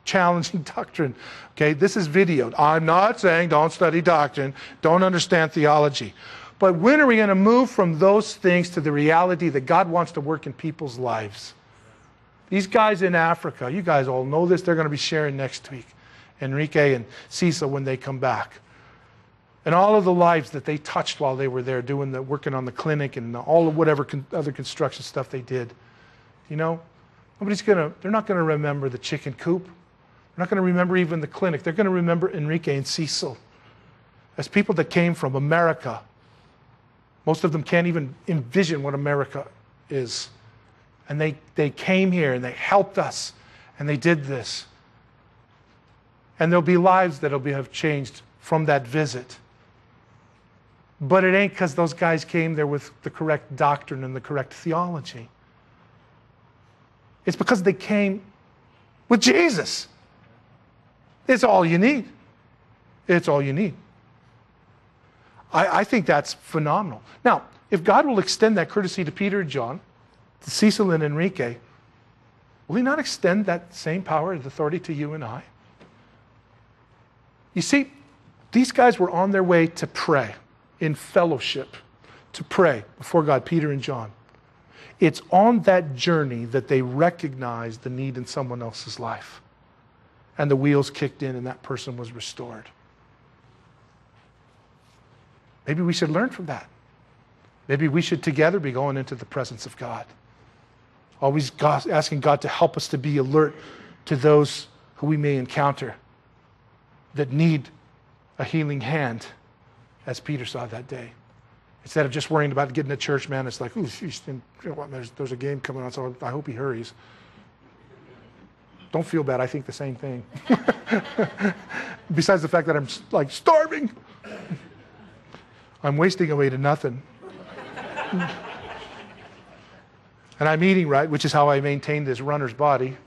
Speaker 1: challenging doctrine. Okay, this is videoed. I'm not saying don't study doctrine, don't understand theology. But when are we going to move from those things to the reality that God wants to work in people's lives? These guys in Africa, you guys all know this, they're going to be sharing next week. Enrique and Cecil when they come back. And all of the lives that they touched while they were there working on the clinic and all of whatever other construction stuff they did. You know, they're not going to remember the chicken coop. They're not going to remember even the clinic. They're going to remember Enrique and Cecil as people that came from America. Most of them can't even envision what America is. And they came here and they helped us and they did this. And there'll be lives that'll have changed from that visit. But it ain't because those guys came there with the correct doctrine and the correct theology. It's because they came with Jesus. It's all you need. It's all you need. I think that's phenomenal. Now, if God will extend that courtesy to Peter and John, to Cecil and Enrique, will he not extend that same power and authority to you and I? You see, these guys were on their way to pray, in fellowship, to pray before God, Peter and John. It's on that journey that they recognized the need in someone else's life. And the wheels kicked in and that person was restored. Maybe we should learn from that. Maybe we should together be going into the presence of God. Always asking God to help us to be alert to those who we may encounter that need a healing hand, as Peter saw that day. Instead of just worrying about getting to church, man, it's like, ooh, there's a game coming on, so I hope he hurries. Don't feel bad, I think the same thing. Besides the fact that I'm like starving. I'm wasting away to nothing. And I'm eating right, which is how I maintain this runner's body.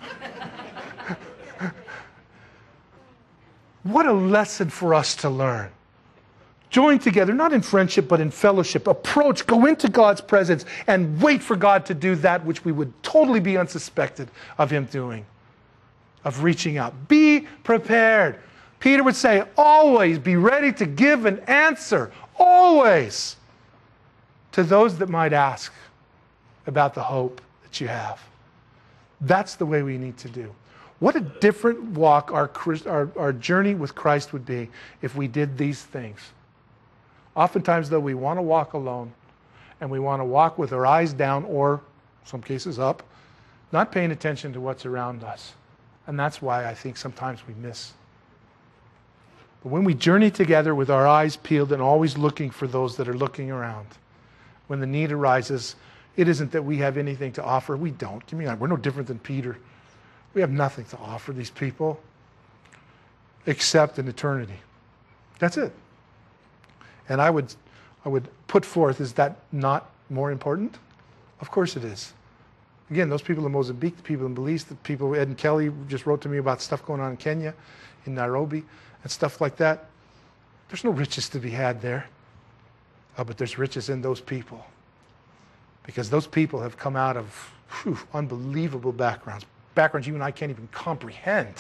Speaker 1: What a lesson for us to learn. Join together, not in friendship, but in fellowship. Approach, go into God's presence, and wait for God to do that which we would totally be unsuspected of Him doing, of reaching out. Be prepared. Peter would say, always be ready to give an answer, always, to those that might ask about the hope that you have. That's the way we need to do. What a different walk our journey with Christ would be if we did these things. Oftentimes, though, we want to walk alone, and we want to walk with our eyes down, or in some cases up, not paying attention to what's around us. And that's why I think sometimes we miss. But when we journey together with our eyes peeled and always looking for those that are looking around, when the need arises, it isn't that we have anything to offer. We don't. Give me that. We're no different than Peter. We have nothing to offer these people except an eternity. That's it. And I would put forth, is that not more important? Of course it is. Again, those people in Mozambique, the people in Belize, the people, Ed and Kelly just wrote to me about stuff going on in Kenya, in Nairobi, and stuff like that. There's no riches to be had there. Oh, but there's riches in those people. Because those people have come out of unbelievable backgrounds you and I can't even comprehend.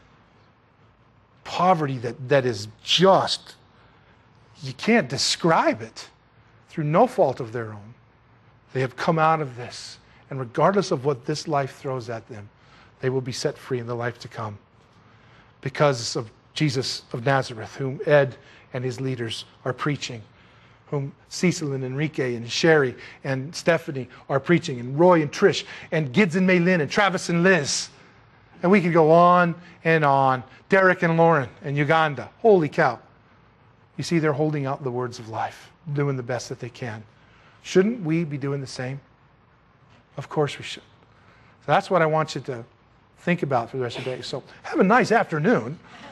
Speaker 1: Poverty that is just, you can't describe it, through no fault of their own. They have come out of this, and regardless of what this life throws at them, they will be set free in the life to come because of Jesus of Nazareth, whom Ed and his leaders are preaching, whom Cecil and Enrique and Sherry and Stephanie are preaching, and Roy and Trish and Gids and Maylin and Travis and Liz. And we could go on and on. Derek and Lauren and Uganda. Holy cow. You see, they're holding out the words of life, doing the best that they can. Shouldn't we be doing the same? Of course we should. So that's what I want you to think about for the rest of the day. So have a nice afternoon.